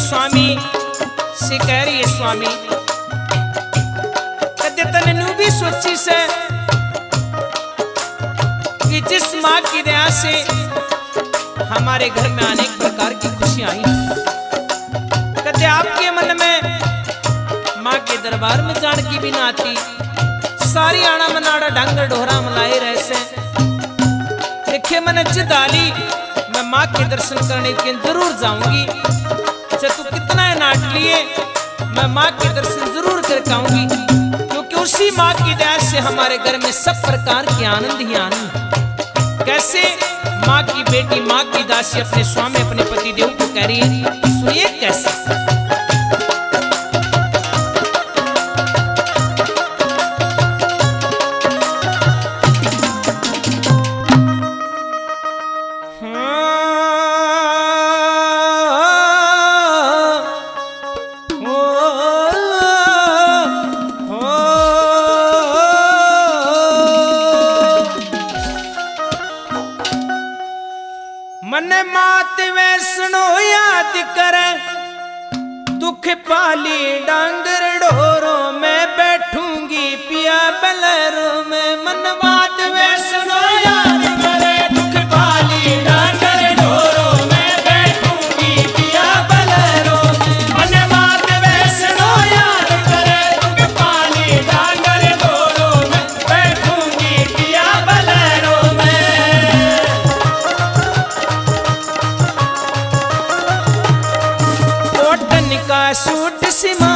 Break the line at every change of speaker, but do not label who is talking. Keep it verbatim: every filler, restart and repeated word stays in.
स्वामी से कह रही है, स्वामी कदे तने नू भी सोची से कि जिस माँ की दया से हमारे घर में अनेक प्रकार की खुशियां आई, कदे आपके मन में माँ के दरबार में जान की भी ना आती, सारी आना मनाड़ा डांगर ढोरा मलाए रह से देखे मैंने जिद आली मैं माँ के दर्शन करने के जरूर जाऊंगी। अच्छा तू कितना है नाट लिए, मैं माँ के दर्शन जरूर कर आऊंगी, क्योंकि उसी माँ की दया से हमारे घर में सब प्रकार के आनंद ही आनंद। कैसे माँ की बेटी माँ की दासी अपने स्वामी अपने पति देव को कह रही है, सुनिए कैसे। मन मात वैष्णो याद करे दुख पाली डांगर ढोरों में बैठूंगी पिया बलरों में। मन मात वैष्णो याद करे दुख पाली डांगर ढोरों में बैठूंगी पिया बलरों में। मन मात वैष्णो याद करे दुख पाली डांगर ढोरों में बैठूंगी पिया बलरों में। सूट सिमा